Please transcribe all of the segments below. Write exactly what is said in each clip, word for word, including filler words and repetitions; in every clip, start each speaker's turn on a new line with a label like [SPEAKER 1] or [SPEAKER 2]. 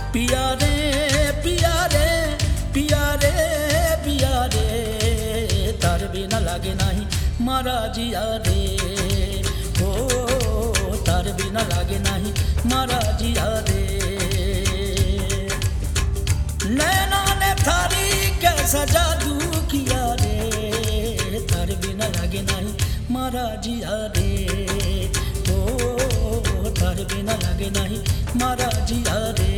[SPEAKER 1] पिया रे पिया रे पिया रे पिया रे तार बिना लागे नहीं मारा जिया रे हो तार बिना लागे नहीं मारा जिया रे नैना ने थारी कैसा जादू किया रे तार बिना लागे नहीं मारा जिया रे हो तार बिना लागे नहीं मारा जिया रे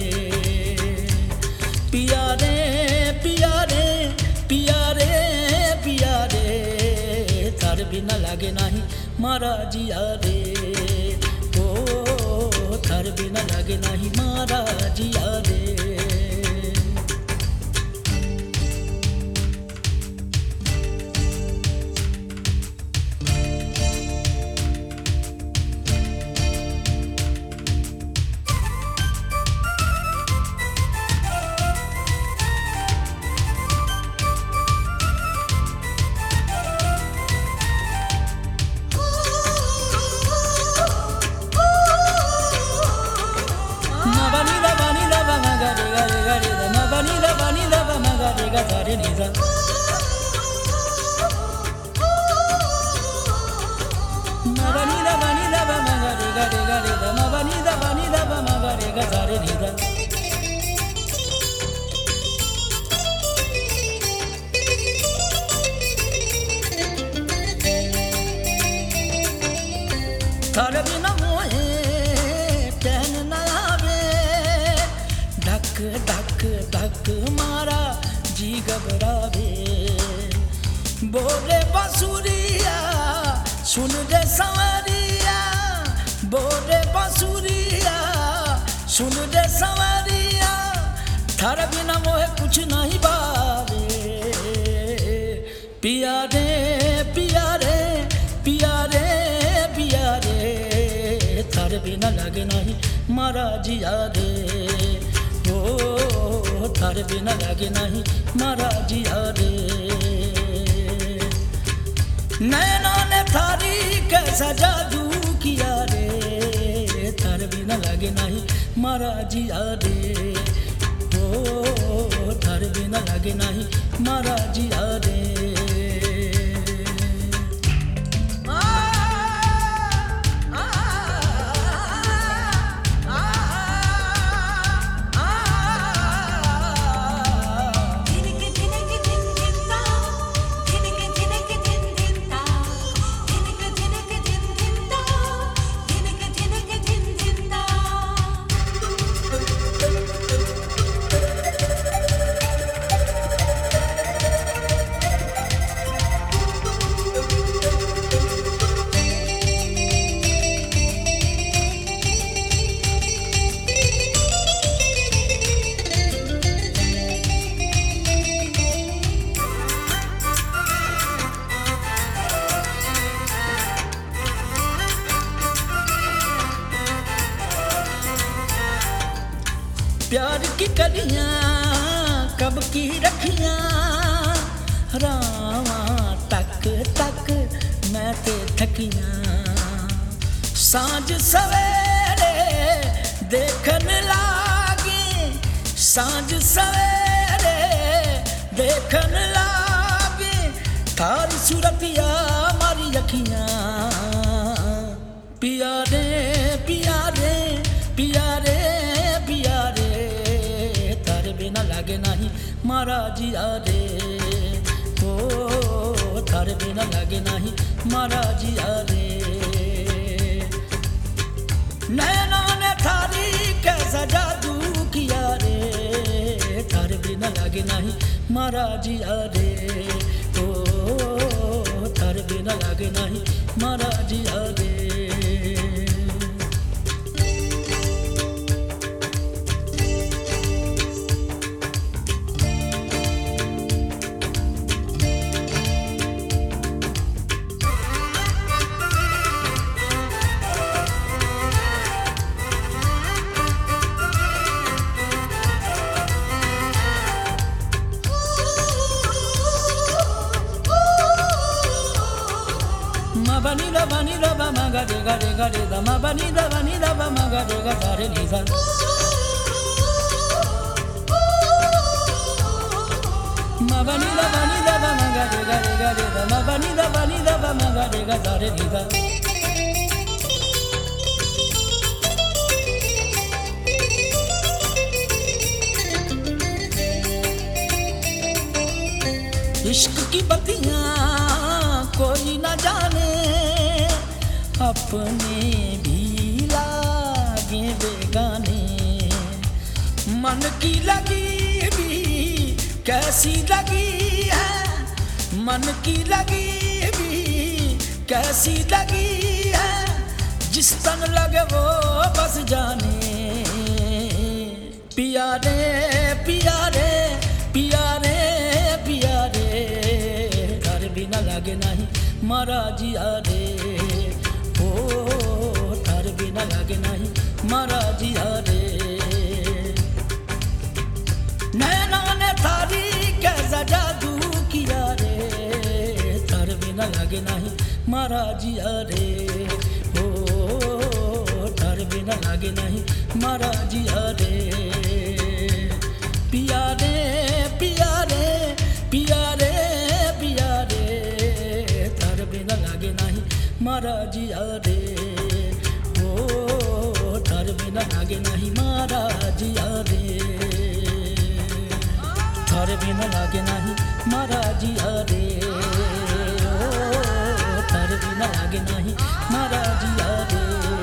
[SPEAKER 1] पिया रे पिया रे पिया रे पिया रे तार बिना लागे नहीं मारा जिया रे ओ तार बिना लागे नहीं मारा जिया रे थारे बिना मोहे चैन न आवे धक धक धक मारा जी घबरावे बोले बांसुरिया सुन रे संवरिया बोले बांसुरिया सुन रे संवरिया थारे बिना मोहे कुछ नहीं बावे पिया रे पिया रे पिया रे पिया रे थारे बिना लागे नहीं मारा जिया रे ओ थारे बिना लागे नहीं मारा जिया रे नैना ने थारी कैसा जादू किया रे थारे बिना लागे नहीं मारा जिया रे ओ थारे बिना लागे नहीं मारा जिया रे प्यार की कलियां कब की रखियां रावा तक तक मैं ते थकियां सांझ सवेरे देखन लागे सांझ सवेरे देखन लागे थारी सूरतिया मारी अखियां पिया रे पिया रे पिया रे पिया रे तारे बिना लागे नहीं मारा जिया रे ओ थारे बिना लागे नहीं मारा जिया रे नैना ने थारी कैसा जादू किया रे थारे बिना लागे नहीं मारा जिया रे ओ थारे बिना लागे नहीं मारा जिया रे bani da bani da ba ma ga re ga re ga re da ma bani da bani da ba ma ga re ga sa re ni sa ma ba ni da ba ni da ba ma ga re ga re ga re da ma ba ni da ba ni da ba ma ga re ga da re ni da इश्क की बत्तियां कोई ना जाने अपने भी लागे बेगाने मन की लगी भी कैसी लगी है मन की लगी भी कैसी लगी है जिस तन लगे वो बस जाने पिया रे पिया रे पिया रे पिया रे तार बिना लागे नहीं मारा जिया रे ओ तार बिना लागे नहीं मारा जिया रे नैना ने थारी कैसा जादू किया रे तार बिना लागे नहीं मारा जिया रे ओ तार बिना लागे नहीं मारा जिया रे पिया रे पिया रे पिया रे पिया रे तार बिना लागे नहीं मारा जिया रे ओ तार बिना लागे नहीं मारा जिया रे तार बिना लागे नहीं मारा जिया रे ओ तार बिना लागे नहीं मारा जिया रे